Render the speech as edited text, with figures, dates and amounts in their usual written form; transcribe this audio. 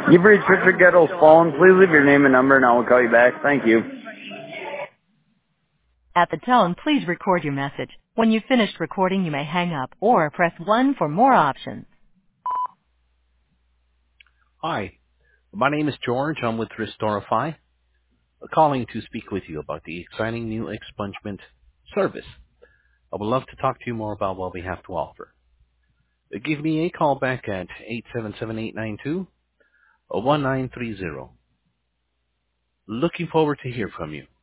You've reached Richard Gettle's phone. Please leave your name and number, and I will call you back. Thank you. At the tone, please record your message. When you've finished recording, you may hang up or press 1 for more options. Hi, my name is George. I'm with Restorify, calling to speak with you about the exciting new expungement service. I would love to talk to you more about what we have to offer. Give me a call back at 877-892-1930. Looking forward to hear from you.